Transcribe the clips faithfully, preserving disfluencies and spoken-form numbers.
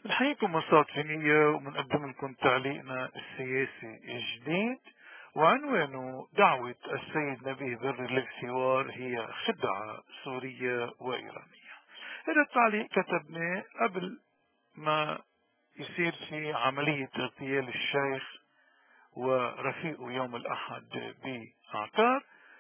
بنحييكم مرصاد فنية وبنقدم لكم تعليقنا السياسي الجديد، وعنوانه دعوة السيد نبيه بري للحوار هي خدعة سورية وإيرانية. هذا التعليق كتبناه قبل ما يصير في عملية اغتيال الشيخ ورفيقه يوم الأحد بعكار.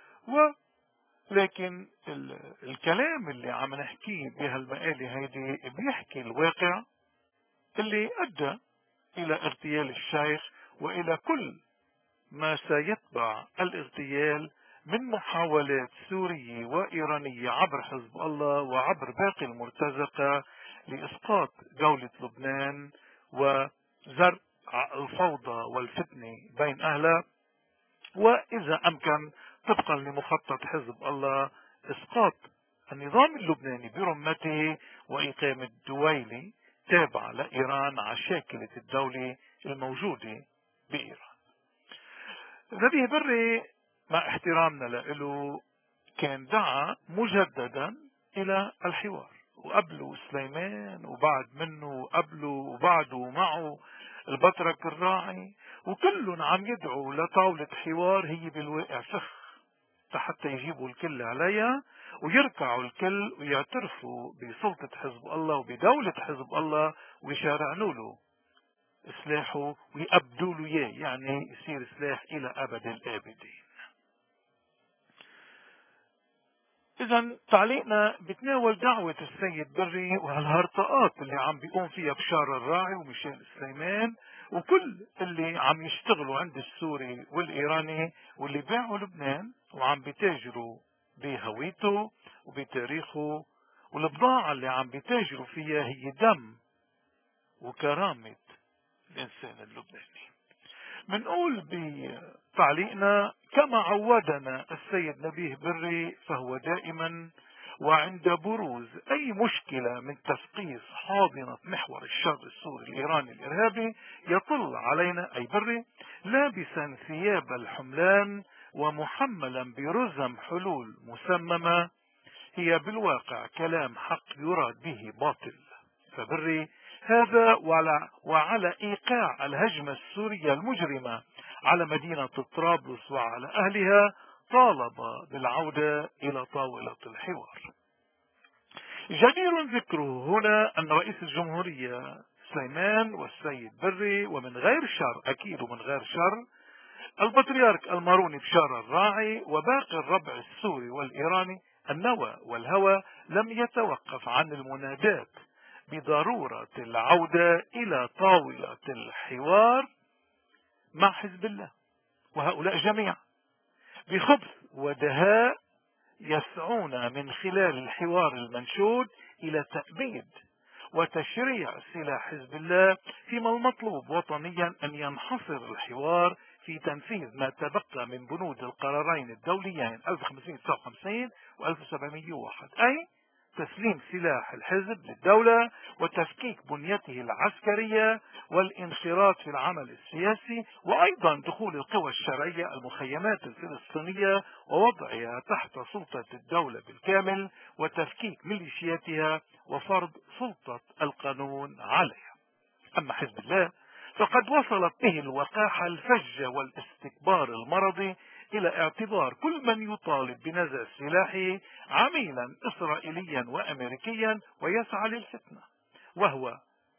ولكن الكلام اللي عم نحكيه بهالمقالة هيدي بيحكي الواقع اللي أدى إلى اغتيال الشيخ وإلى كل ما سيتبع الاغتيال من محاولات سورية وإيرانية عبر حزب الله وعبر باقي المرتزقة لإسقاط دولة لبنان وزرع الفوضى والفتنة بين أهلها، وإذا أمكن طبقا لمخطط حزب الله إسقاط النظام اللبناني برمته وإقامة دويلة تابعة لإيران على شاكلة الدولة الموجودة بإيران. نبيه بري مع احترامنا له كان دعا مجددا إلى الحوار، وقبله سليمان وبعد منه وقبله وبعده ومعه البطرك الراعي، وكلهم عم يدعوا لطاولة حوار هي بالواقع فخ حتى يجيبوا الكل عليها ويركعوا الكل ويعترفوا بسلطة حزب الله وبدولة حزب الله ويشارعنوا له سلاحه ويأبدوا له اياه، يعني يصير سلاح إلى أبد الآبدين. إذا تعليقنا بتناول دعوة السيد بري وهالهرطقات اللي عم بيقوم فيها بشار الراعي وميشيل سليمان وكل اللي عم يشتغلوا عند السوري والإيراني واللي باعوا لبنان وعم بيتاجروا بهويته وبتاريخه، والبضاعة اللي عم بيتاجروا فيها هي دم وكرامة الإنسان اللبناني. منقول بتعليقنا كما عودنا السيد نبيه بري فهو دائما وعند بروز أي مشكلة من تثقيف حاضنة محور الشر السوري الإيراني الإرهابي يطل علينا أي بري لابسا ثياب الحملان ومحملا برزم حلول مسممة هي بالواقع كلام حق يراد به باطل. فبري هذا وعلى, وعلى إيقاع الهجمة السورية المجرمة على مدينة طرابلس وعلى أهلها طالب بالعودة إلى طاولة الحوار. جدير ذكره هنا أن رئيس الجمهورية سليمان والسيد بري ومن غير شر أكيد ومن غير شر البطريرك الماروني بشار الراعي وباقي الربع السوري والإيراني النوى والهوى لم يتوقف عن المنادات بضرورة العودة إلى طاولة الحوار مع حزب الله، وهؤلاء جميعا بخبث ودهاء يسعون من خلال الحوار المنشود إلى تأبيد وتشريع سلاح حزب الله، فيما المطلوب وطنيا أن ينحصر الحوار في تنفيذ ما تبقى من بنود القرارين الدوليين ألف وخمسمائة وتسعة وخمسين و ألف وسبعمائة وواحد، أي تسليم سلاح الحزب للدولة وتفكيك بنيته العسكرية والانخراط في العمل السياسي، وأيضا دخول القوى الشرعية المخيمات الفلسطينية ووضعها تحت سلطة الدولة بالكامل وتفكيك ميليشياتها وفرض سلطة القانون عليها. أما حزب الله فقد وصلت به الوقاحة الفجة والاستكبار المرضي إلى اعتبار كل من يطالب بنزع سلاحه عميلا إسرائيليا وأمريكيا ويسعى للفتنة، وهو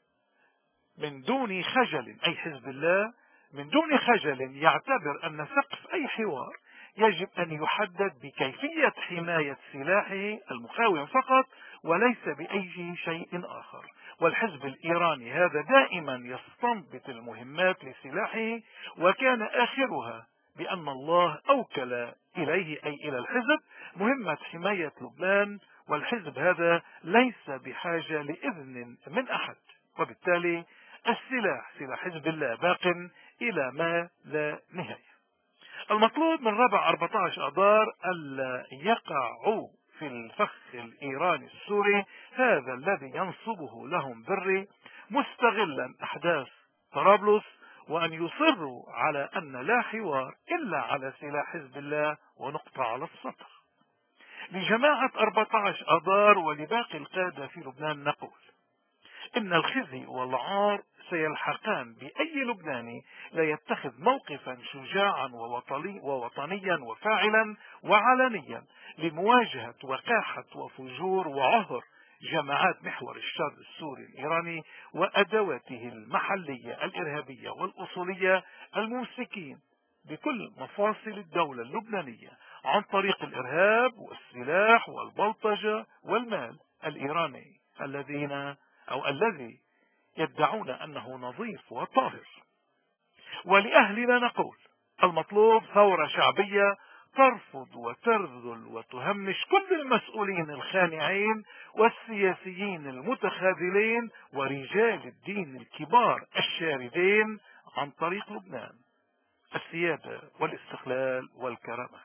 من دون خجل أي حزب الله من دون خجل يعتبر أن سقف أي حوار يجب أن يحدد بكيفية حماية سلاحه المخاوم فقط وليس بأي شيء آخر. والحزب الإيراني هذا دائما يستنبط المهمات لسلاحه وكان آخرها بأن الله أوكل إليه أي إلى الحزب مهمة حماية لبنان، والحزب هذا ليس بحاجة لإذن من أحد، وبالتالي السلاح سلاح حزب الله باق إلى ما لا نهاية. المطلوب من ربع أربعة عشر أذار ألا يقعوا في الفخ الإيراني السوري هذا الذي ينصبه لهم بري مستغلا أحداث طرابلس، وأن يصروا على أن لا حوار إلا على سلاح حزب الله ونقطة على السطر. لجماعة أربعة عشر أذار ولباقي القادة في لبنان نقول إن الخزي والعار سيلحقان بأي لبناني لا يتخذ موقفا شجاعا ووطني ووطنيا وفاعلا وعلنيا لمواجهة وقاحة وفجور وعهر جماعات محور الشر السوري الإيراني وأدواته المحلية الإرهابية والأصولية الممسكين بكل مفاصل الدولة اللبنانية عن طريق الإرهاب والسلاح والبلطجة والمال الإيراني الذين أو الذي يدعون أنه نظيف وطاهر. ولأهلنا نقول: المطلوب ثورة شعبية ترفض وترذل وتهمش كل المسؤولين الخانعين والسياسيين المتخاذلين ورجال الدين الكبار الشاردين عن طريق لبنان السيادة والاستقلال والكرامات.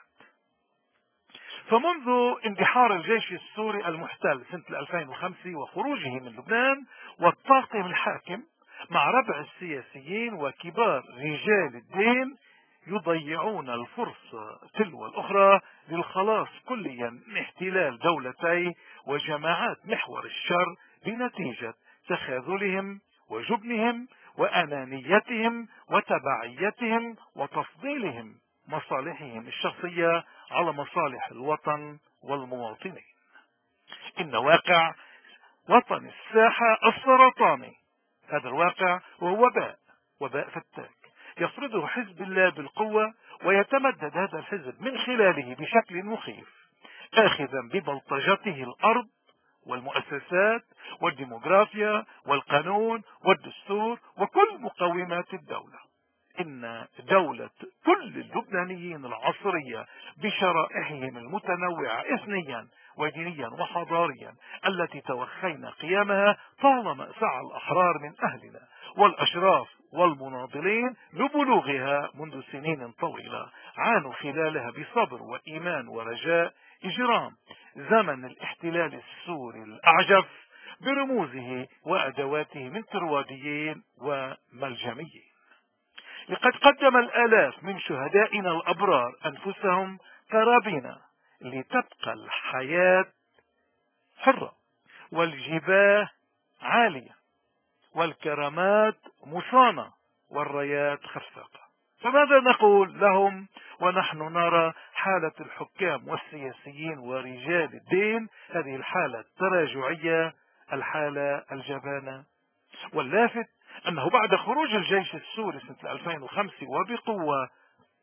فمنذ اندحار الجيش السوري المحتل سنة ألفين وخمسة وخروجه من لبنان والطاقم الحاكم مع ربع السياسيين وكبار رجال الدين يضيعون الفرصة تلو الأخرى للخلاص كليا من احتلال دولتي وجماعات محور الشر بنتيجة تخاذلهم وجبنهم وأنانيتهم وتبعيتهم وتفضيلهم مصالحهم الشخصية على مصالح الوطن والمواطنين. إن واقع وطن الساحة السرطاني هذا الواقع وهو وباء وباء فتاك يفرضه حزب الله بالقوة، ويتمدد هذا الحزب من خلاله بشكل مخيف آخذا ببلطجته الأرض والمؤسسات والديموغرافيا والقانون والدستور وكل مقومات الدولة. إن دولة كل اللبنانيين العصرية بشرائحهم المتنوعة إثنيا ودينيا وحضاريا التي توخينا قيامها طالما سعى الأحرار من أهلنا والأشراف والمناضلين لبلوغها منذ سنين طويلة عانوا خلالها بصبر وإيمان ورجاء إجرام زمن الاحتلال السوري الأعجف برموزه وأدواته من كرواديين وملجميين. لقد قدم الآلاف من شهدائنا الأبرار أنفسهم كرابين لتبقى الحياة حرة والجباه عالية والكرامات مصانة والرايات خفاقة. فماذا نقول لهم ونحن نرى حالة الحكام والسياسيين ورجال الدين هذه الحالة التراجعية، الحالة الجبانة؟ واللافت أنه بعد خروج الجيش السوري سنة ألفين وخمسة وبقوة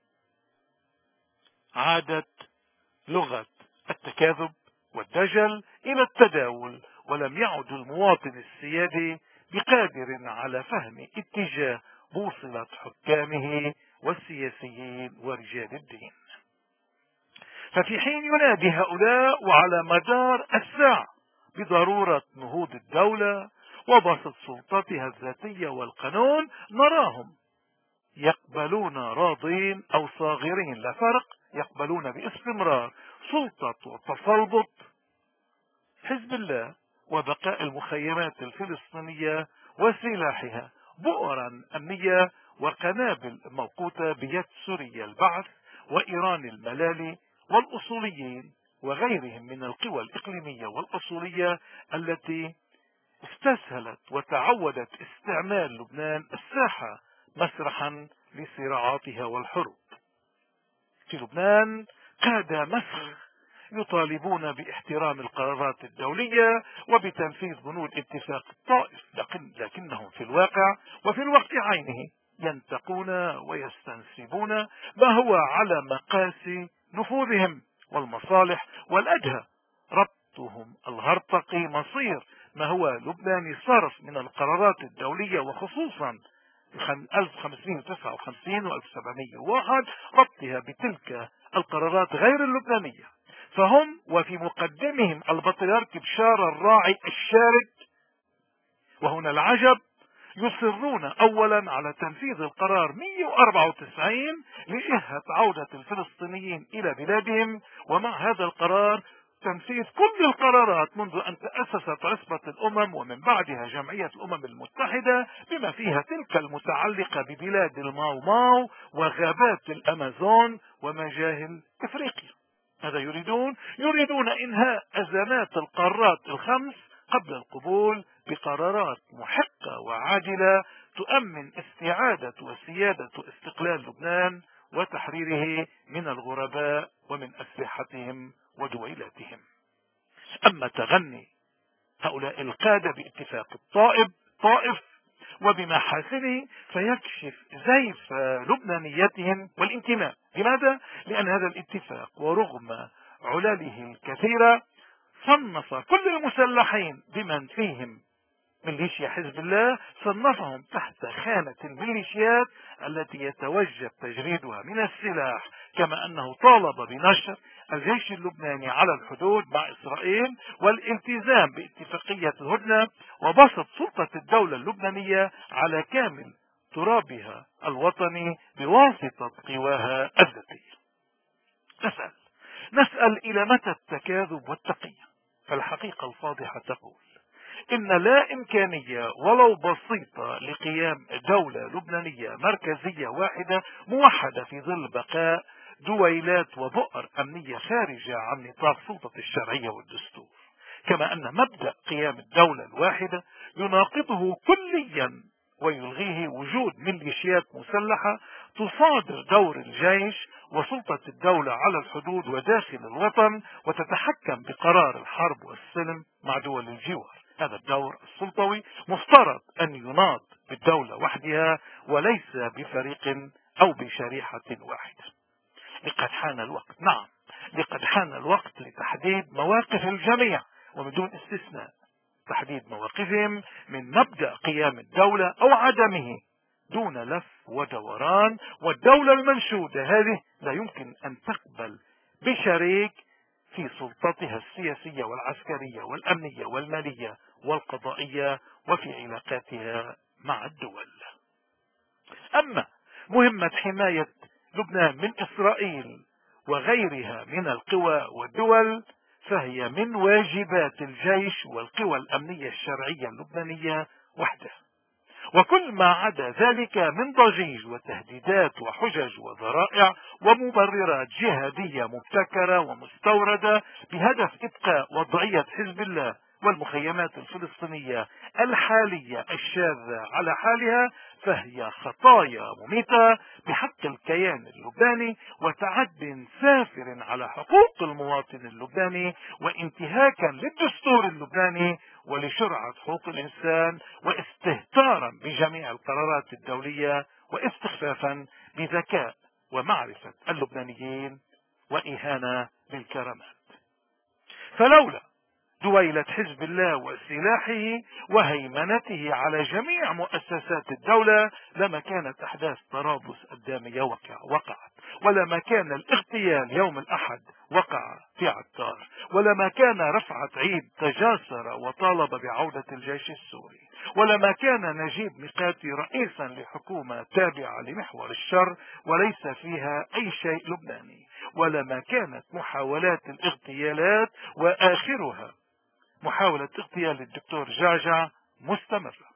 عادت لغة التكاذب والدجل إلى التداول، ولم يعد المواطن السيادي بقادر على فهم اتجاه بوصلة حكامه والسياسيين ورجال الدين. ففي حين ينادي هؤلاء وعلى مدار الساعة بضرورة نهوض الدولة وبسط سلطتها الذاتية والقانون، نراهم يقبلون راضين أو صاغرين لا فرق، يقبلون باستمرار سلطة وتسلط حزب الله وبقاء المخيمات الفلسطينية وسلاحها بؤرا أمنية وقنابل موقوتة بيد سوريا البعث وإيران الملالي والأصوليين وغيرهم من القوى الإقليمية والأصولية التي استسهلت وتعودت استعمال لبنان الساحة مسرحا لصراعاتها والحروب. في لبنان قادة مسخ يطالبون باحترام القرارات الدولية وبتنفيذ بنود اتفاق الطائف، لكن لكنهم في الواقع وفي الوقت عينه ينتقون ويستنسبون ما هو على مقاس نفوذهم والمصالح، والأدهى ربطهم الهرطقي مصير ما هو لبناني صرف من القرارات الدولية، وخصوصا ألف وخمسمئة وتسعة وخمسين و ألف وسبعمئة وواحد ربطها بتلك القرارات غير اللبنانية. فهم وفي مقدمهم البطريرك بشار الراعي الشارد، وهنا العجب، يصرون أولا على تنفيذ القرار مئة وأربعة وتسعين لإهة عودة الفلسطينيين إلى بلادهم، ومع هذا القرار تنفيذ كل القرارات منذ أن تأسست عصبة الأمم ومن بعدها جمعية الأمم المتحدة بما فيها تلك المتعلقة ببلاد الماو ماو وغابات الأمازون ومجاهل إفريقيا. هذا يريدون يريدون إنهاء أزمات القارات الخمس قبل القبول بقرارات محقة وعاجلة تؤمن استعادة وسيادة واستقلال لبنان وتحريره من الغرباء ومن أسلحتهم ودويلاتهم. أما تغني هؤلاء القادة باتفاق الطائف طائف وبمحاسنه فيكشف زيف لبنانيتهم والانتماء. لماذا؟ لأن هذا الاتفاق ورغم علله الكثيرة صنف كل المسلحين بمن فيهم ميليشيا حزب الله، صنفهم تحت خانة الميليشيات التي يتوجب تجريدها من السلاح، كما أنه طالب بنشر الجيش اللبناني على الحدود مع إسرائيل والالتزام باتفاقية الهدنة وبسط سلطة الدولة اللبنانية على كامل ترابها الوطني بواسطة قواها الذاتية. نسأل نسأل إلى متى التكاذب والتقية؟ فالحقيقة الفاضحة تقول إن لا إمكانية ولو بسيطة لقيام دولة لبنانية مركزية واحدة موحدة في ظل بقاء دويلات وبؤر أمنية خارجة عن نطاق سلطة الشرعية والدستور، كما أن مبدأ قيام الدولة الواحدة يناقضه كليا ويلغيه وجود ميليشيات مسلحة تصادر دور الجيش وسلطة الدولة على الحدود وداخل الوطن وتتحكم بقرار الحرب والسلم مع دول الجوار. هذا الدور السلطوي مفترض أن يناط بالدولة وحدها وليس بفريق أو بشريحة واحدة. لقد حان الوقت، نعم لقد حان الوقت لتحديد مواقف الجميع ومن دون استثناء، تحديد مواقفهم من مبدأ قيام الدولة أو عدمه دون لف ودوران. والدولة المنشودة هذه لا يمكن أن تقبل بشريك في سلطتها السياسية والعسكرية والأمنية والمالية والقضائية وفي علاقاتها مع الدول. أما مهمة حماية لبنان من إسرائيل وغيرها من القوى والدول فهي من واجبات الجيش والقوى الأمنية الشرعية اللبنانية وحدها، وكل ما عدا ذلك من ضجيج وتهديدات وحجج وذرائع ومبررات جهادية مبتكرة ومستوردة بهدف إبقاء وضعية حزب الله والمخيمات الفلسطينية الحالية الشاذة على حالها فهي خطايا مميتة بحق الكيان اللبناني وتعد سافر على حقوق المواطن اللبناني وانتهاكا للدستور اللبناني ولشرعة حقوق الإنسان واستهتارا بجميع القرارات الدولية واستخفافا بذكاء ومعرفة اللبنانيين وإهانة للكرامات. فلولا دويلة حزب الله وسلاحه وهيمنته على جميع مؤسسات الدولة لما كانت أحداث طرابلس الدامية وقع وقعت، ولما كان الاغتيال يوم الأحد وقع في عطار، ولما كان رفعت عيد تجاسر وطالب بعودة الجيش السوري، ولما كان نجيب ميقاتي رئيسا لحكومة تابعة لمحور الشر وليس فيها أي شيء لبناني، ولما كانت محاولات الاغتيالات وآخرها محاولة اغتيال الدكتور جعجع مستمرة.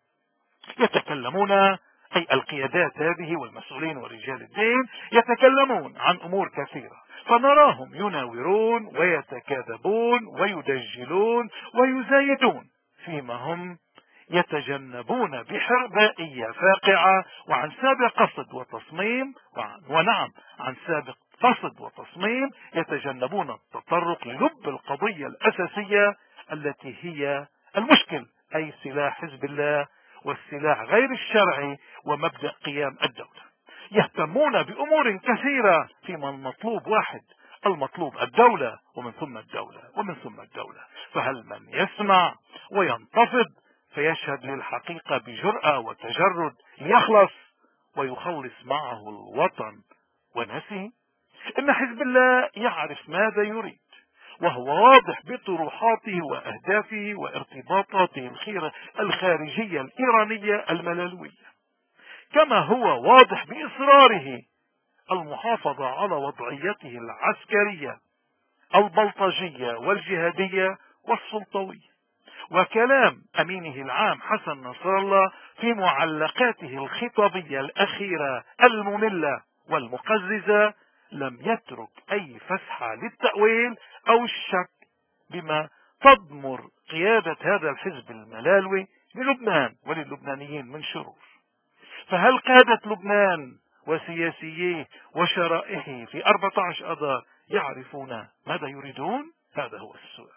يتكلمون أي القيادات هذه والمسؤولين ورجال الدين يتكلمون عن أمور كثيرة، فنراهم يناورون ويتكاذبون ويدجلون ويزايدون فيما هم يتجنبون بحربائية فاقعة وعن سابق قصد وتصميم وعن ونعم عن سابق قصد وتصميم يتجنبون التطرق للب القضية الأساسية التي هي المشكل، أي سلاح حزب الله والسلاح غير الشرعي ومبدأ قيام الدولة. يهتمون بأمور كثيرة فيما المطلوب واحد، المطلوب الدولة ومن ثم الدولة ومن ثم الدولة. فهل من يسمع وينتفض فيشهد للحقيقة بجرأة وتجرد ليخلص ويخلص معه الوطن ونفسه؟ إن حزب الله يعرف ماذا يريد وهو واضح بطروحاته وأهدافه وارتباطاته الخارجية الإيرانية الملالوية، كما هو واضح بإصراره المحافظة على وضعيته العسكرية البلطجية والجهادية والسلطوية. وكلام أمينه العام حسن نصر الله في معلقاته الخطابية الأخيرة المملة والمقززة لم يترك أي فسحة للتأويل أو الشك بما تضمر قيادة هذا الحزب الملالوي للبنان وللبنانيين من شرور. فهل قادة لبنان وسياسييه وشرائحه في أربعة عشر أذار يعرفون ماذا يريدون؟ هذا هو السؤال.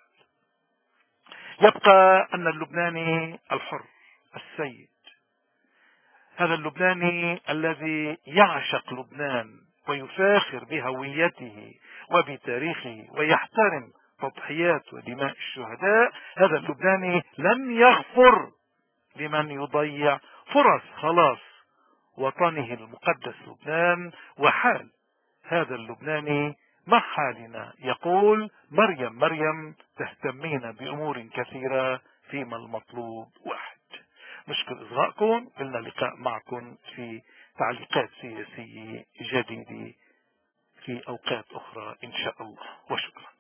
يبقى أن اللبناني الحر السيد، هذا اللبناني الذي يعشق لبنان ويفاخر بهويته وبتاريخه ويحترم تضحيات ودماء الشهداء، هذا اللبناني لم يغفر لمن يضيع فرص خلاص وطنه المقدس لبنان. وحال هذا اللبناني مع حالنا يقول: مريم مريم تهتمين بأمور كثيرة فيما المطلوب واحد. نشكر إصغائكم، لنا لقاء معكم في تعليقات سياسية جديدة في أوقات أخرى إن شاء الله، وشكرا.